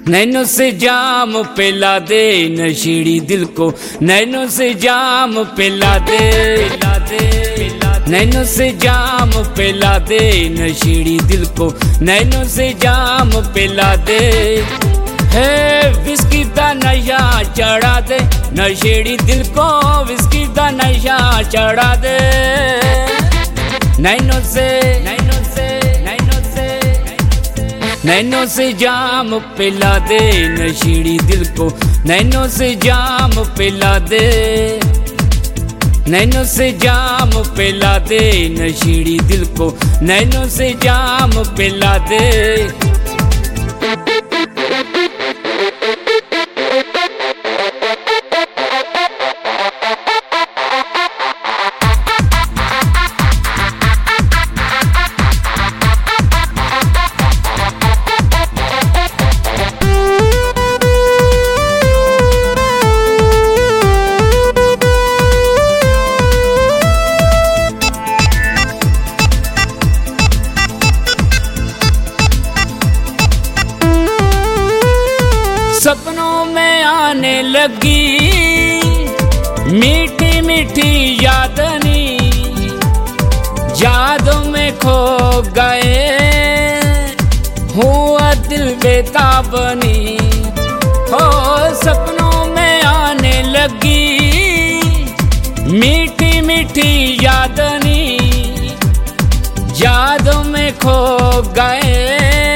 नैनों से जाम पिला दे नशेड़ी दिल को, नैनों से जाम पिला दे, नैनों से जाम पिला दे नशेड़ी दिल को, नैनों से जाम पिला दे। है विस्की दा नशा चढ़ा दे नशेड़ी दिल को, विस्की दा नशा चढ़ा दे। नैनों से नैनों से जाम पिला दे नशेड़ी दिल को, नैनों से जाम पिला दे, नैनों से जाम पिला दे नशेड़ी दिल को, नैनों से जाम पिला दे। सपनों में आने लगी मीठी मीठी यादनी, यादों में खो गए हुआ दिल बेताबनी। हो सपनों में आने लगी मीठी मीठी यादनी, यादों में खो गए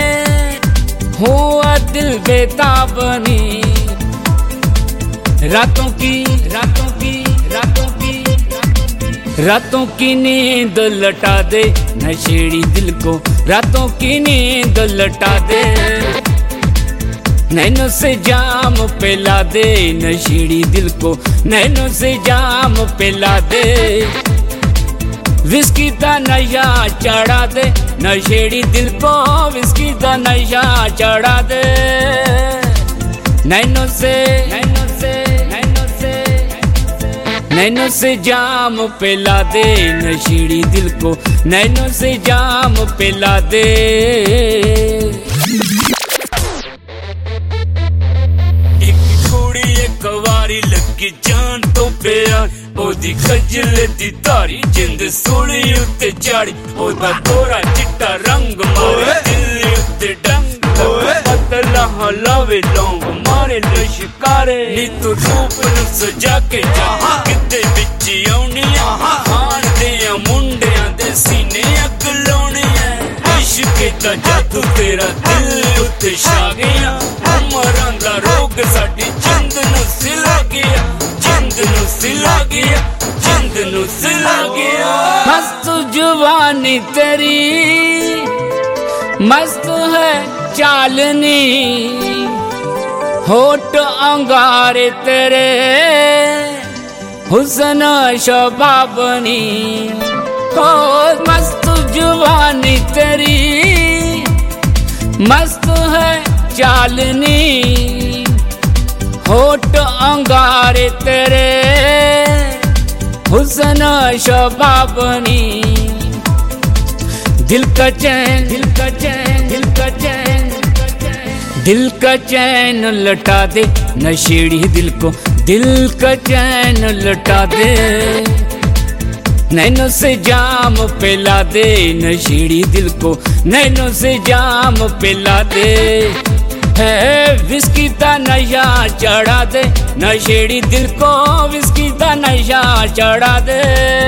हुआ दिल बेताबनी। रातों की नींद लटा दे नशेड़ी दिल को, रातों की नींद लटा दे। नैनों से जाम पिला दे नशेड़ी दिल को, नैनों से जाम पिला दे। विस्की दा नशा चढ़ा दे नशेड़ी दिल को, विस्की दा नशा चढ़ा दे। नैनों से जाम पिला दे नशेड़ी दिल को, नैनों से जाम पिला दे। एक वारी लगी जान तो प्यार, ओदी खजल दी तारी जिंद सोली उत्ते चाड़ी, ओदा गोरा चिट्टा रंग मारे दिल उत्ते डंग। पतला हलावे लौंग मारे लश्कारे, नी तू रूप नू सजा के जहां किते बिच आउनी आ। खान दे मुंडियां दे सीने अग लाउनी ऐ, इश्क दा जादू तेरा दिल उत्ते छा गया। उमरां दा रोग साडी जिंद नू सिला गया, जिंद नू सिला गया, जिंद नू सिला गया। मस्त जुबानी तेरी मस्त है चालनी, होठ अंगारे तेरे हुस्न शबाबनी। हो मस्त जुबानी तेरी मस्त है चालनी, होठ अंगारे तेरे हुस्न शबाबनी। दिल का चैन दिल का चैन लटा दे नशेड़ी दिल को, दिल का चैन लटा दे। नैनों से जाम पिला दे नशेड़ी दिल को, नैनों से जाम पिला दे। है विस्की दा नशा चढ़ा दे नशेड़ी दिल को, विस्की दा नशा चढ़ा दे।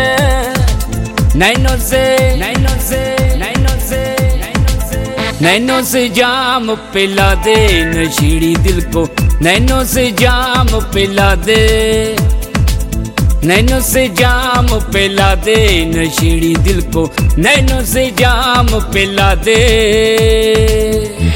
नैनों से जाम पिला दे नशेड़ी दिल को, नैनों से जाम पिला दे। नैनों से जाम पिला दे नशेड़ी दिल को, नैनों से जाम पिला दे।